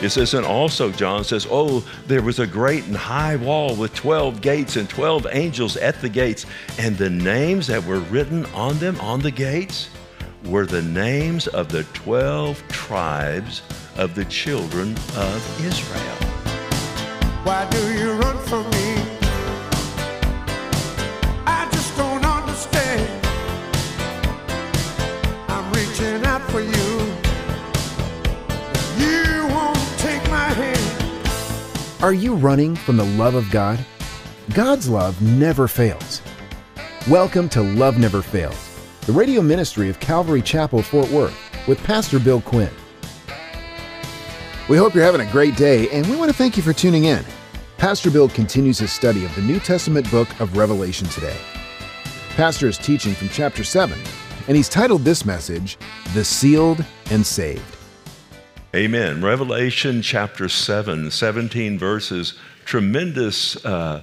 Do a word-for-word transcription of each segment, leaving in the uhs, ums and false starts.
It says, and also John says, oh, there was a great and high wall with twelve gates and twelve angels at the gates. And the names that were written on them, on the gates, were the names of the twelve tribes of the children of Israel. Why do you run from me? I just don't understand. I'm reaching out for you. You won't take my hand. Are you running from the love of God? God's love never fails. Welcome to Love Never Fails, the radio ministry of Calvary Chapel, Fort Worth, with Pastor Bill Quinn. We hope you're having a great day, and we want to thank you for tuning in. Pastor Bill continues his study of the New Testament book of Revelation today. Pastor is teaching from chapter seven, and he's titled this message, The Sealed and Saved. Amen. Revelation chapter seven, seventeen verses, tremendous, uh,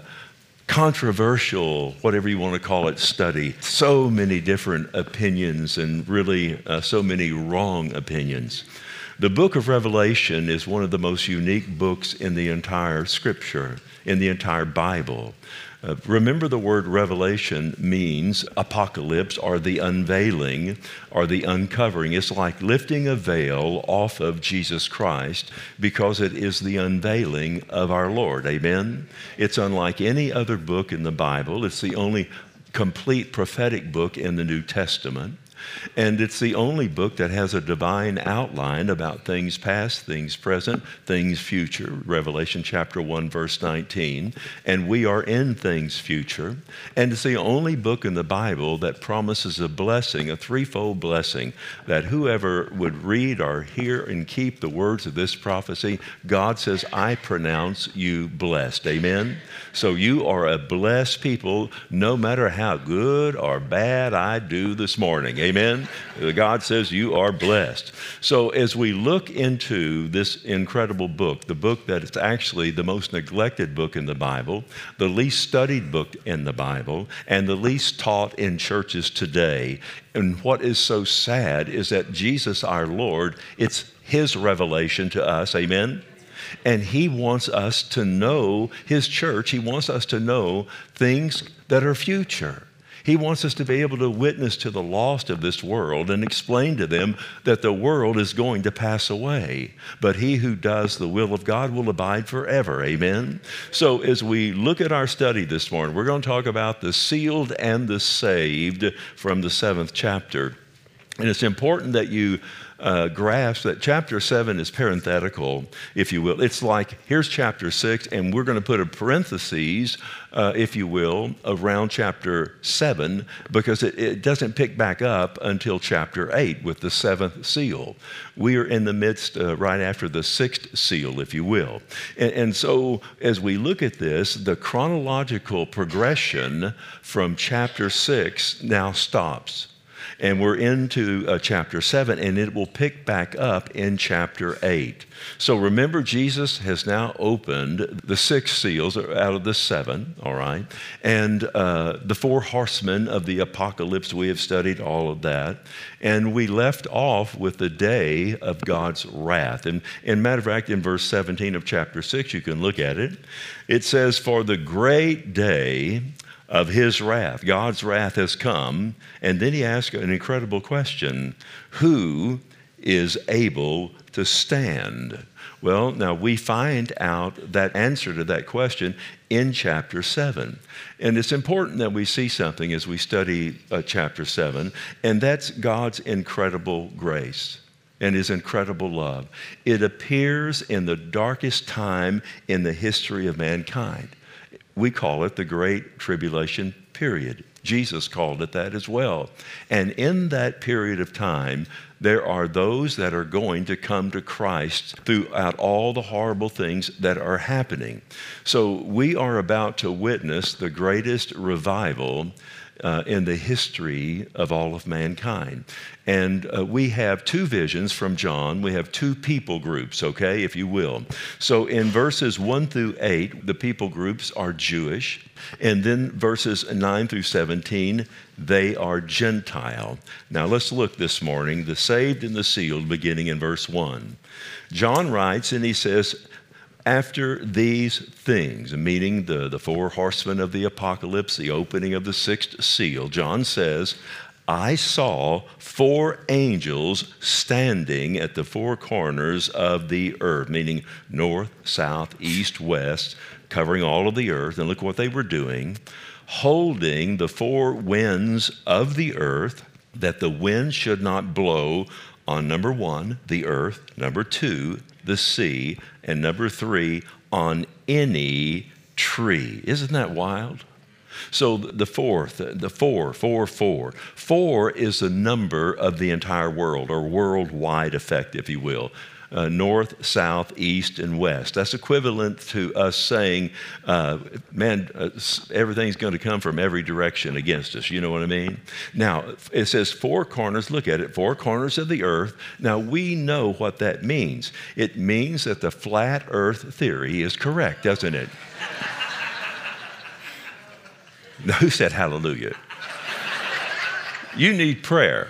controversial, whatever you want to call it, study. So many different opinions and really uh, so many wrong opinions. The book of Revelation is one of the most unique books in the entire Scripture, in the entire Bible. Uh, remember, the word revelation means apocalypse, or the unveiling, or the uncovering. It's like lifting a veil off of Jesus Christ, because it is the unveiling of our Lord. Amen? It's unlike any other book in the Bible. It's the only complete prophetic book in the New Testament. And it's the only book that has a divine outline about things past, things present, things future. Revelation chapter one, verse nineteen. And we are in things future. And it's the only book in the Bible that promises a blessing, a threefold blessing, that whoever would read or hear and keep the words of this prophecy, God says, I pronounce you blessed. Amen? So you are a blessed people, no matter how good or bad I do this morning. Amen? Amen. God says you are blessed. So as we look into this incredible book, the book that is actually the most neglected book in the Bible, the least studied book in the Bible, and the least taught in churches today. And what is so sad is that Jesus, our Lord, it's His revelation to us. Amen. And He wants us to know His church. He wants us to know things that are future. He wants us to be able to witness to the lost of this world and explain to them that the world is going to pass away, but he who does the will of God will abide forever. Amen? So as we look at our study this morning, we're going to talk about the sealed and the saved from the seventh chapter. And it's important that you uh, grasp that chapter seven is parenthetical, if you will. It's like, here's chapter six, and we're going to put a parenthesis, uh, if you will, around chapter seven, because it, it doesn't pick back up until chapter eight with the seventh seal. We are in the midst, uh, right after the sixth seal, if you will. And, and so as we look at this, the chronological progression from chapter six now stops. And we're into uh, chapter seven, and it will pick back up in chapter eight. So remember, Jesus has now opened the six seals out of the seven, all right? And uh, the four horsemen of the apocalypse, we have studied all of that. And we left off with the day of God's wrath. And, and matter of fact, in verse seventeen of chapter six, you can look at it. It says, for the great day of His wrath. God's wrath has come. And then He asks an incredible question. Who is able to stand? Well, now we find out that answer to that question in chapter seven. And it's important that we see something as we study uh, chapter seven, and that's God's incredible grace and His incredible love. It appears in the darkest time in the history of mankind. We call it the Great Tribulation period. Jesus called it that as well. And in that period of time, there are those that are going to come to Christ throughout all the horrible things that are happening. So we are about to witness the greatest revival uh, in the history of all of mankind. And uh, we have two visions from John. We have two people groups, okay, if you will. So in verses one through eight, the people groups are Jewish. And then verses nine through seventeen, they are Gentile. Now let's look this morning, the saved and the sealed, beginning in verse one. John writes, and he says, after these things, meaning the, the four horsemen of the apocalypse, the opening of the sixth seal, John says, I saw four angels standing at the four corners of the earth, meaning north, south, east, west, covering all of the earth. And look what they were doing, holding the four winds of the earth, that the wind should not blow on number one, the earth, number two, the sea, and number three, on any tree. Isn't that wild? So the fourth, the four, four, four. Four is the number of the entire world, or worldwide effect, if you will. Uh, north, south, east, and west. That's equivalent to us saying, uh, man, uh, everything's going to come from every direction against us. You know what I mean? Now, it says four corners. Look at it, four corners of the earth. Now, we know what that means. It means that the flat earth theory is correct, doesn't it? Now, who said hallelujah? You need prayer.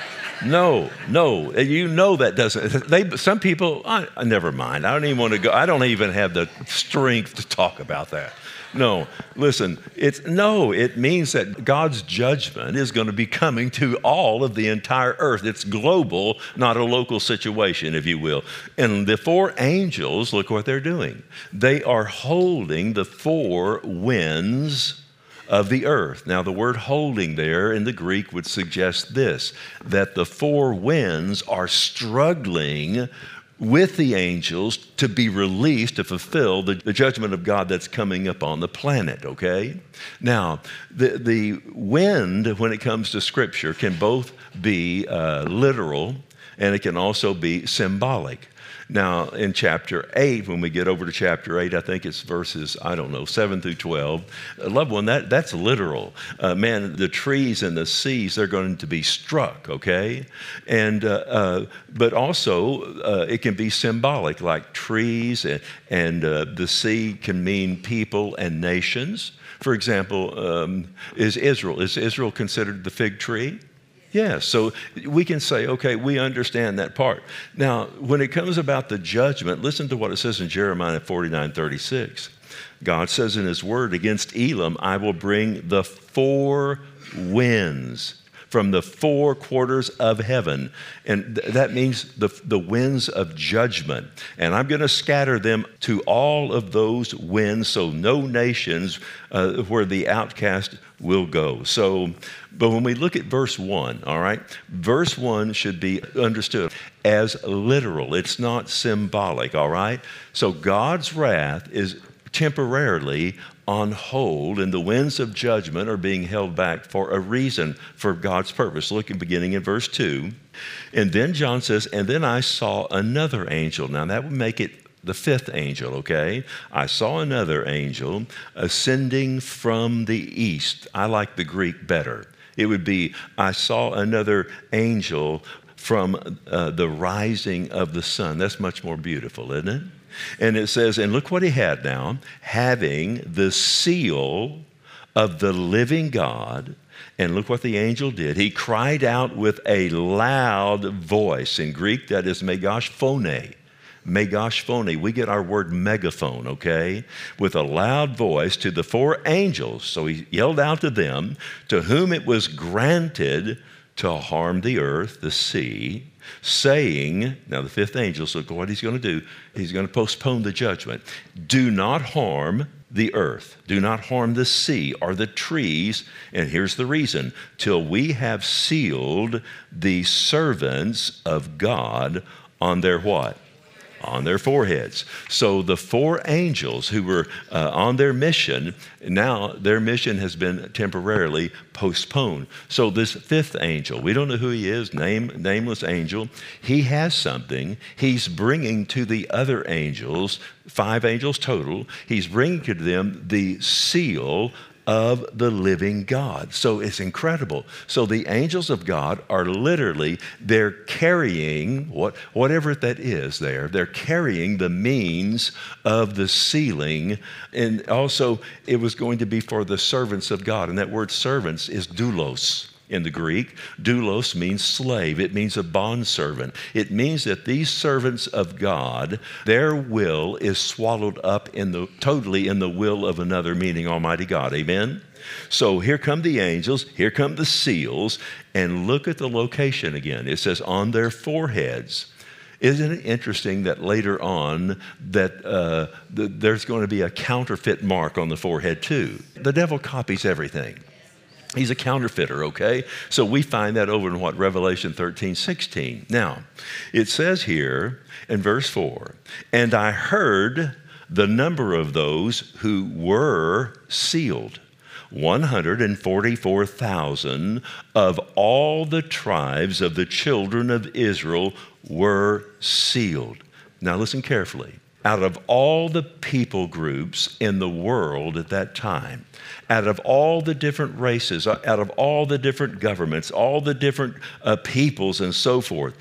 No, no, you know that doesn't. They, some people, I, I never mind. I don't even want to go. I don't even have the strength to talk about that. No, listen, it's no, it means that God's judgment is going to be coming to all of the entire earth. It's global, not a local situation, if you will. And the four angels, look what they're doing. They are holding the four winds of the earth. Now, the word holding there in the Greek would suggest this, that the four winds are struggling with the angels to be released to fulfill the, the judgment of God that's coming upon the planet, okay? Now, the, the wind, when it comes to Scripture, can both be uh, literal and it can also be symbolic. Now, in chapter eight, when we get over to chapter eight, I think it's verses, I don't know, seven through twelve. Uh, loved one, that, that's literal. Uh, man, the trees and the seas, they're going to be struck, okay? And, uh, uh, but also, uh, it can be symbolic, like trees, and, and uh, the sea can mean people and nations. For example, um, is Israel, is Israel considered the fig tree? Yes, so we can say, okay, we understand that part. Now, when it comes about the judgment, listen to what it says in Jeremiah forty-nine thirty-six. God says in his word, against Elam, I will bring the four winds from the four quarters of heaven. And th- that means the, the winds of judgment. And I'm going to scatter them to all of those winds, so no nations uh, where the outcast will go. So, but when we look at verse one, all right, verse one should be understood as literal. It's not symbolic, all right? So God's wrath is temporarily on hold, and the winds of judgment are being held back for a reason, for God's purpose. Look at beginning in verse two. And then John says, and then I saw another angel. Now that would make it the fifth angel, okay? I saw another angel ascending from the east. I like the Greek better. It would be, I saw another angel from uh, the rising of the sun. That's much more beautiful, isn't it? And it says, and look what he had now, having the seal of the living God. And look what the angel did. He cried out with a loud voice. In Greek, that is megash phone. Megash phone. We get our word megaphone, okay? With a loud voice to the four angels. So he yelled out to them, to whom it was granted to harm the earth, the sea, saying, now the fifth angel, so look what he's going to do. He's going to postpone the judgment. Do not harm the earth. Do not harm the sea or the trees. And here's the reason. Till we have sealed the servants of God on their what? On their foreheads. So the four angels who were uh, on their mission, now their mission has been temporarily postponed. So this fifth angel, we don't know who he is, name, nameless angel, he has something he's bringing to the other angels, five angels total, he's bringing to them the seal of the living God. So it's incredible. So the angels of God are literally, they're carrying what, whatever that is there. They're carrying the means of the sealing. And also it was going to be for the servants of God. And that word servants is doulos. In the Greek, doulos means slave. It means a bondservant. It means that these servants of God, their will is swallowed up in the totally in the will of another, meaning Almighty God. Amen? So here come the angels, here come the seals, and look at the location again. It says on their foreheads. Isn't it interesting that later on that uh, the, there's going to be a counterfeit mark on the forehead too? The devil copies everything. He's a counterfeiter, okay? So we find that over in what? Revelation thirteen, sixteen. Now, it says here in verse four, and I heard the number of those who were sealed, one hundred forty-four thousand of all the tribes of the children of Israel were sealed. Now listen carefully. Out of all the people groups in the world at that time, out of all the different races, out of all the different governments, all the different uh, peoples and so forth,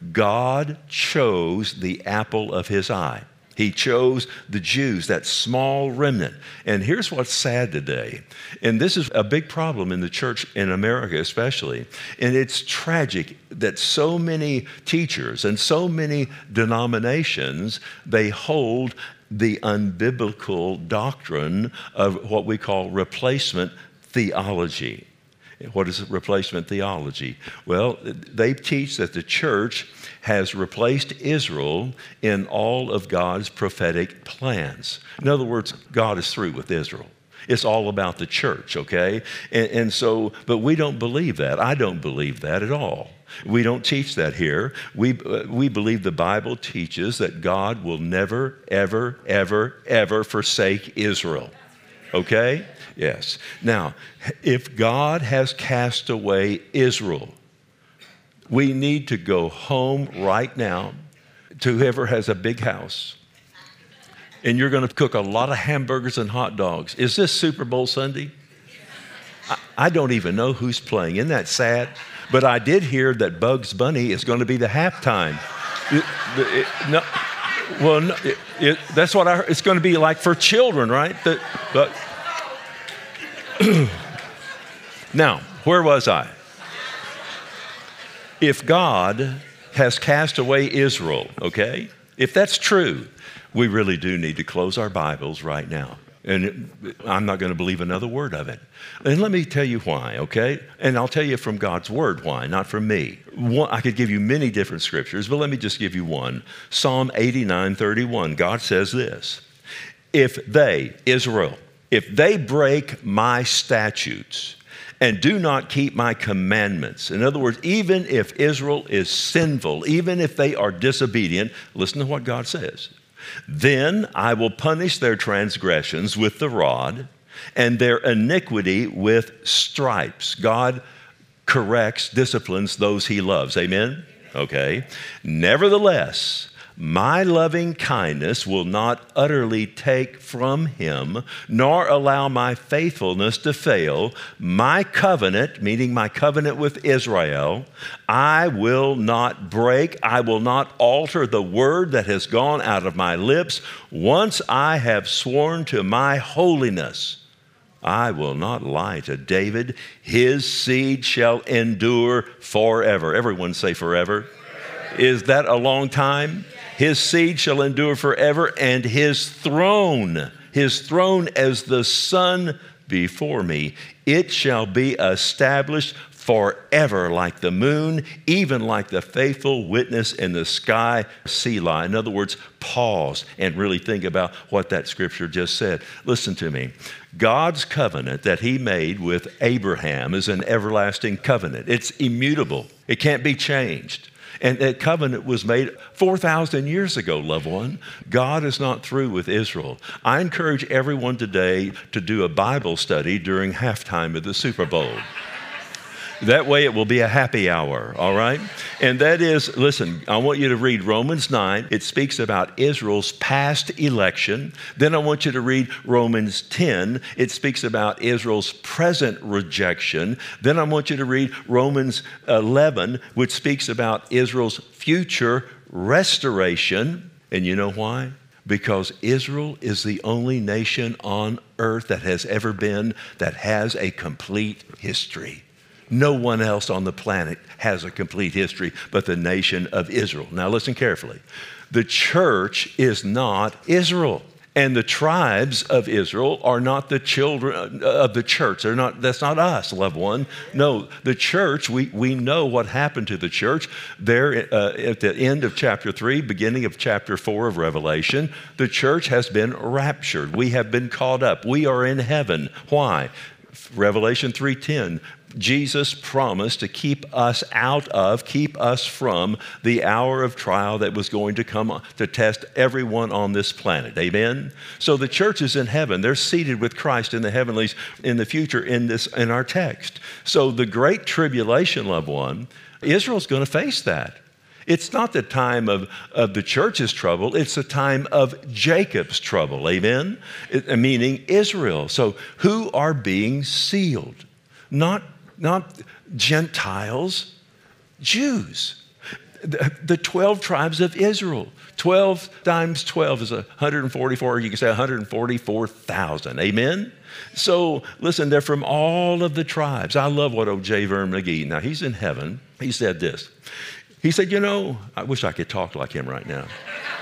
God chose the apple of his eye. He chose the Jews, that small remnant. And here's what's sad today. And this is a big problem in the church in America especially. And it's tragic that so many teachers and so many denominations, they hold the unbiblical doctrine of what we call replacement theology. What is replacement theology? Well, they teach that the church has replaced Israel in all of God's prophetic plans. In other words, God is through with Israel. It's all about the church, okay? And, and so, but we don't believe that. I don't believe that at all. We don't teach that here. We, uh, we believe the Bible teaches that God will never, ever, ever, ever forsake Israel, okay? Yes. Now, if God has cast away Israel, we need to go home right now to whoever has a big house. And you're going to cook a lot of hamburgers and hot dogs. Is this Super Bowl Sunday? I, I don't even know who's playing. Isn't that sad? But I did hear that Bugs Bunny is going to be the halftime. It, it, no, well, no, it, it, that's what I heard. It's going to be like for children, right? The, but now, where was I? If God has cast away Israel, okay, if that's true, we really do need to close our Bibles right now. And I'm not going to believe another word of it. And let me tell you why, okay? And I'll tell you from God's word why, not from me. One, I could give you many different scriptures, but let me just give you one. Psalm eighty-nine thirty-one, God says this, if they, Israel, if they break my statutes and do not keep my commandments. In other words, even if Israel is sinful, even if they are disobedient, listen to what God says. Then I will punish their transgressions with the rod and their iniquity with stripes. God corrects, disciplines those he loves. Amen? Okay. Nevertheless, my loving kindness will not utterly take from him, nor allow my faithfulness to fail. My covenant, meaning my covenant with Israel, I will not break. I will not alter the word that has gone out of my lips. Once I have sworn to my holiness, I will not lie to David. His seed shall endure forever. Everyone say forever. Forever. Is that a long time? His seed shall endure forever, and his throne, his throne as the sun before me, it shall be established forever like the moon, even like the faithful witness in the sky, Selah. In other words, pause and really think about what that scripture just said. Listen to me. God's covenant that he made with Abraham is an everlasting covenant. It's immutable. It can't be changed. And that covenant was made four thousand years ago, loved one. God is not through with Israel. I encourage everyone today to do a Bible study during halftime of the Super Bowl. That way it will be a happy hour, all right? And that is, listen, I want you to read Romans nine. It speaks about Israel's past election. Then I want you to read Romans ten. It speaks about Israel's present rejection. Then I want you to read Romans eleven, which speaks about Israel's future restoration. And you know why? Because Israel is the only nation on earth that has ever been that has a complete history. No one else on the planet has a complete history but the nation of Israel. Now listen carefully. The church is not Israel. And the tribes of Israel are not the children of the church. They're not, that's not us, loved one. No, the church, we, we know what happened to the church. There uh, at the end of chapter three, beginning of chapter four of Revelation, the church has been raptured. We have been caught up. We are in heaven. Why? Revelation three ten. Jesus promised to keep us out of, keep us from the hour of trial that was going to come to test everyone on this planet. Amen? So the church is in heaven. They're seated with Christ in the heavenlies in the future in this in our text. So the great tribulation, loved one, Israel's going to face that. It's not the time of, of the church's trouble. It's the time of Jacob's trouble. Amen? It, meaning Israel. So who are being sealed? Not Not Gentiles, Jews. The, the twelve tribes of Israel. twelve times twelve is one hundred forty-four. You can say one hundred forty-four thousand. Amen? So listen, they're from all of the tribes. I love what O J Vernon McGee, now he's in heaven. He said this. He said, you know, I wish I could talk like him right now.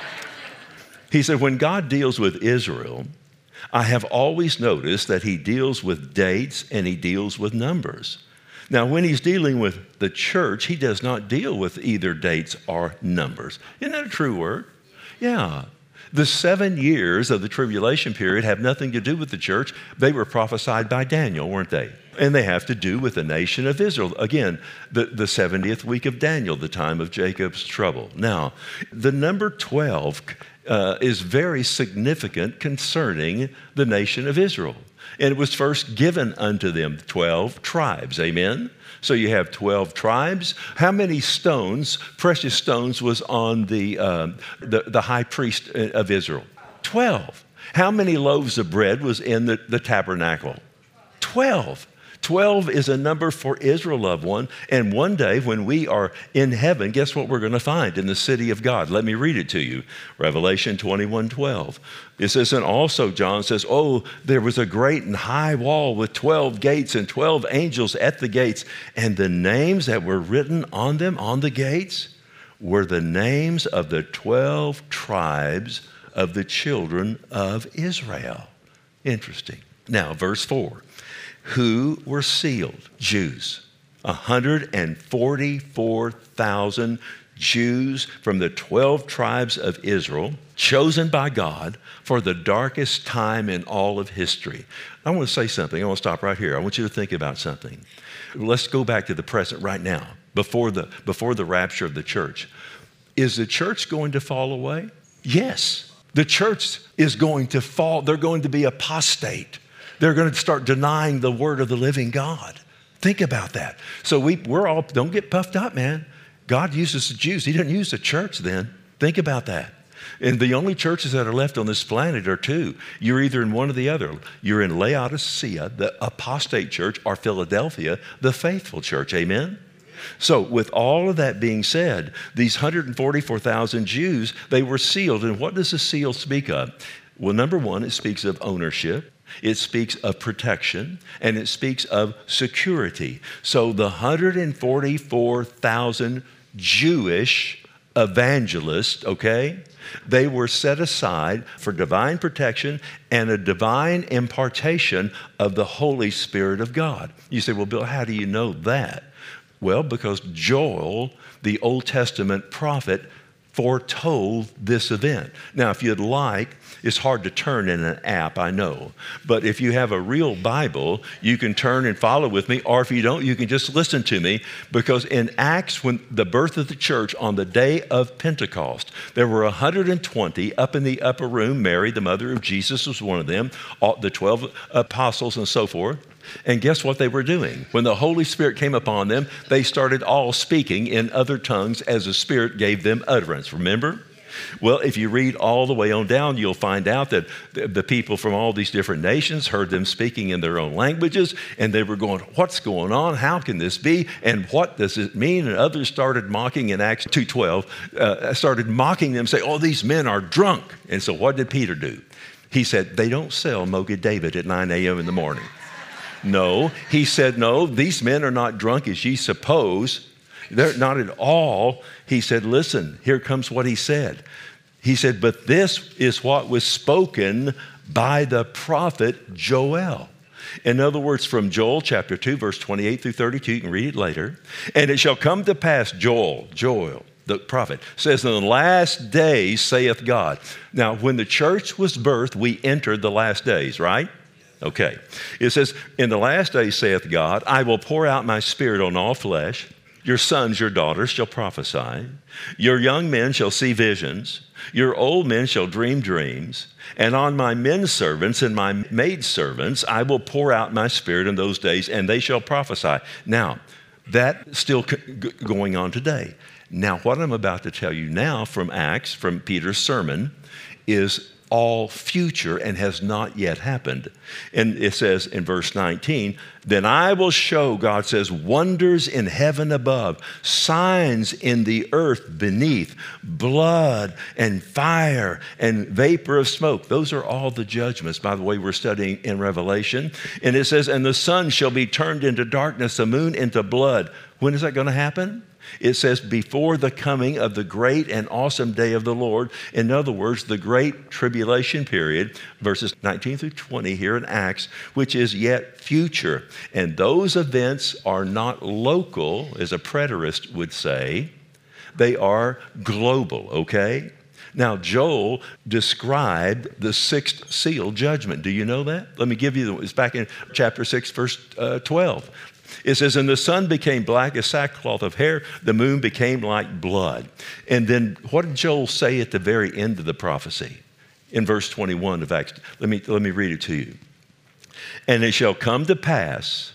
He said, when God deals with Israel, I have always noticed that he deals with dates and he deals with numbers. Now, when he's dealing with the church, he does not deal with either dates or numbers. Isn't that a true word? Yeah. The seven years of the tribulation period have nothing to do with the church. They were prophesied by Daniel, weren't they? And they have to do with the nation of Israel. Again, the, the seventieth week of Daniel, the time of Jacob's trouble. Now, the number twelve uh, is very significant concerning the nation of Israel. And it was first given unto them twelve tribes. Amen? So you have twelve tribes. How many stones, precious stones, was on the, uh, the, the high priest of Israel? twelve. How many loaves of bread was in the, the tabernacle? twelve. twelve is a number for Israel, loved one. And one day when we are in heaven, guess what we're going to find in the city of God? Let me read it to you. Revelation twenty-one twelve. It says, and also John says, oh, there was a great and high wall with twelve gates and twelve angels at the gates. And the names that were written on them, on the gates, were the names of the twelve tribes of the children of Israel. Interesting. Now, verse four. Who were sealed? Jews. one hundred forty-four thousand Jews from the twelve tribes of Israel, chosen by God for the darkest time in all of history. I want to say something. I want to stop right here. I want you to think about something. Let's go back to the present right now, before the, before the rapture of the church. Is the church going to fall away? Yes. The church is going to fall. They're going to be apostate. They're going to start denying the word of the living God. Think about that. So we, we're all, don't get puffed up, man. God uses the Jews. He didn't use the church then. Think about that. And the only churches that are left on this planet are two. You're either in one or the other. You're in Laodicea, the apostate church, or Philadelphia, the faithful church. Amen? So with all of that being said, these one hundred forty-four thousand Jews, they were sealed. And what does the seal speak of? Well, number one, it speaks of ownership. It speaks of protection, and it speaks of security. So the one hundred forty-four thousand Jewish evangelists, okay, they were set aside for divine protection and a divine impartation of the Holy Spirit of God. You say, well, Bill, how do you know that? Well, because Joel, the Old Testament prophet, foretold this event. Now, if you'd like, it's hard to turn in an app, I know. But if you have a real Bible, you can turn and follow with me. Or if you don't, you can just listen to me. Because in Acts, when the birth of the church on the day of Pentecost, there were one hundred twenty up in the upper room. Mary, the mother of Jesus, was one of them. All, the twelve apostles and so forth. And guess what they were doing? When the Holy Spirit came upon them, they started all speaking in other tongues as the Spirit gave them utterance. Remember? Well, if you read all the way on down, you'll find out that the people from all these different nations heard them speaking in their own languages, and they were going, what's going on? How can this be? And what does it mean? And others started mocking in Acts two twelve, uh, started mocking them, saying, oh, these men are drunk. And so what did Peter do? He said, they don't sell Mocha David at nine a.m. in the morning. No, he said, no, these men are not drunk as ye suppose. They're not at all. He said, listen, here comes what he said. He said, but this is what was spoken by the prophet Joel. In other words, from Joel chapter two, verse twenty-eight through thirty-two, you can read it later. And it shall come to pass, Joel, Joel, the prophet, says, in the last days, saith God. Now, when the church was birthed, we entered the last days, right? Okay. It says, in the last days, saith God, I will pour out my spirit on all flesh. Your sons, your daughters shall prophesy. Your young men shall see visions. Your old men shall dream dreams. And on my men servants and my maid servants, I will pour out my spirit in those days, and they shall prophesy. Now, that's still going on today. Now, what I'm about to tell you now from Acts, from Peter's sermon, is all future and has not yet happened. And it says in verse nineteen, then I will show, God says, wonders in heaven above, signs in the earth beneath, blood and fire and vapor of smoke. Those are all the judgments, by the way, we're studying in Revelation. And it says, and the sun shall be turned into darkness, the moon into blood. When is that going to happen? It says, before the coming of the great and awesome day of the Lord. In other words, the great tribulation period, verses nineteen through twenty here in Acts, which is yet future. And those events are not local, as a preterist would say. They are global, okay? Now, Joel described the sixth seal judgment. Do you know that? Let me give you, the, it's back in chapter six, verse uh, twelve. It says, and the sun became black as sackcloth of hair, the moon became like blood. And then what did Joel say at the very end of the prophecy? In verse twenty-one of Acts, let me, let me read it to you. And it shall come to pass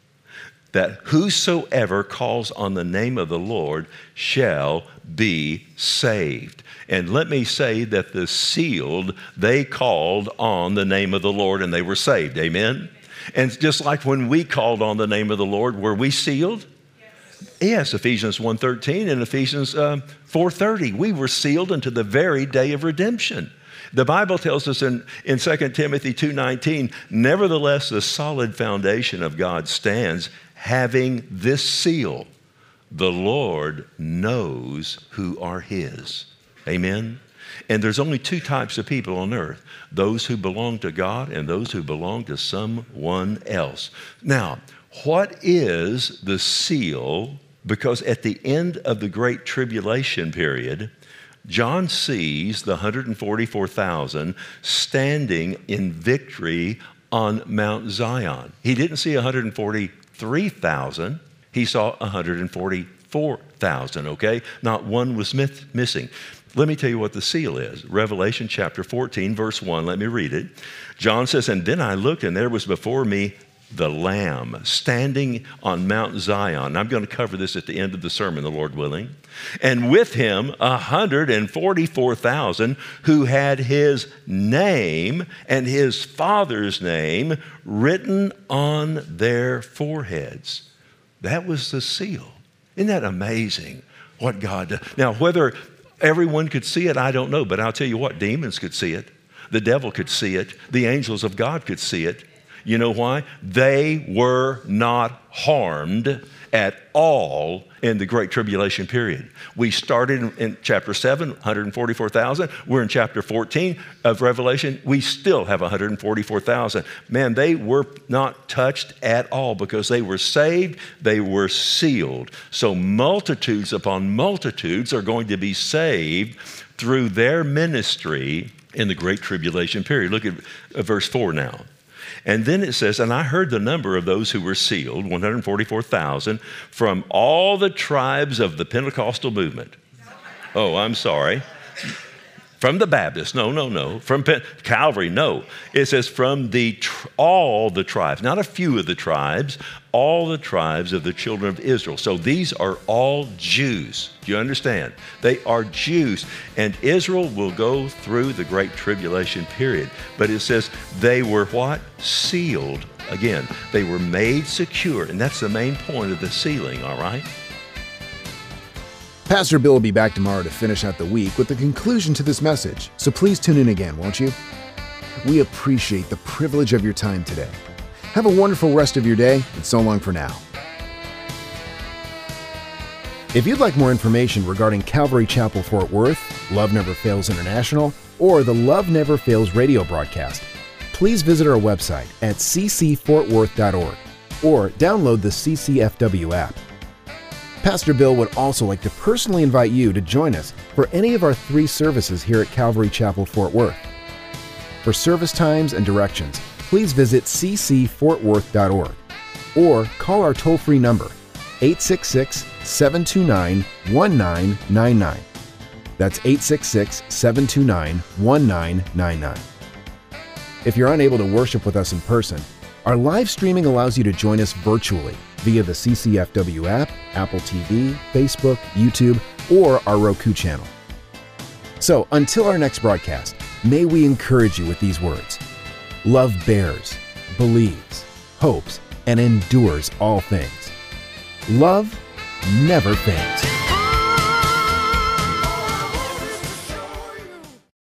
that whosoever calls on the name of the Lord shall be saved. And let me say that the sealed, they called on the name of the Lord and they were saved. Amen? And just like when we called on the name of the Lord, were we sealed? Yes, yes, Ephesians one thirteen and Ephesians um, four thirty. We were sealed unto the very day of redemption. The Bible tells us in, in Second Timothy two nineteen, nevertheless, the solid foundation of God stands, having this seal, the Lord knows who are his. Amen? And there's only two types of people on earth, those who belong to God and those who belong to someone else. Now, what is the seal? Because at the end of the Great Tribulation period, John sees the one hundred forty-four thousand standing in victory on Mount Zion. He didn't see one hundred forty-three thousand, he saw one hundred forty-four thousand, okay? Not one was myth- missing. Let me tell you what the seal is. Revelation chapter fourteen, verse one. Let me read it. John says, and then I looked, and there was before me the Lamb standing on Mount Zion. I'm going to cover this at the end of the sermon, the Lord willing. And with him, one hundred forty-four thousand who had his name and his Father's name written on their foreheads. That was the seal. Isn't that amazing what God does? Now, whether everyone could see it, I don't know, but I'll tell you what, demons could see it. The devil could see it. The angels of God could see it. You know why? They were not harmed at all in the Great Tribulation period. We started in, in chapter seven, one hundred forty-four thousand. We're in chapter fourteen of Revelation. We still have one hundred forty-four thousand. Man, they were not touched at all because they were saved. They were sealed. So multitudes upon multitudes are going to be saved through their ministry in the Great Tribulation period. Look at uh, verse four now. And then it says, and I heard the number of those who were sealed, one hundred forty-four thousand, from all the tribes of the Pentecostal movement. Oh, I'm sorry. From the Baptists, no, no, no. From Pen- Calvary, no. It says from the tr- all the tribes, not a few of the tribes, all the tribes of the children of Israel. So these are all Jews. Do you understand? They are Jews. And Israel will go through the great tribulation period. But it says they were what? Sealed. Again, they were made secure. And that's the main point of the sealing, all right? Pastor Bill will be back tomorrow to finish out the week with the conclusion to this message, so please tune in again, won't you? We appreciate the privilege of your time today. Have a wonderful rest of your day, and so long for now. If you'd like more information regarding Calvary Chapel Fort Worth, Love Never Fails International, or the Love Never Fails radio broadcast, please visit our website at c c fort worth dot org or download the C C F W app. Pastor Bill would also like to personally invite you to join us for any of our three services here at Calvary Chapel Fort Worth. For service times and directions, please visit c c fort worth dot org or call our toll-free number, eight six six, seven two nine, one nine nine nine. That's eight six six, seven two nine, one nine nine nine. If you're unable to worship with us in person, our live streaming allows you to join us virtually via the C C F W app, Apple T V, Facebook, YouTube, or our Roku channel. So until our next broadcast, may we encourage you with these words. Love bears, believes, hopes, and endures all things. Love never fails.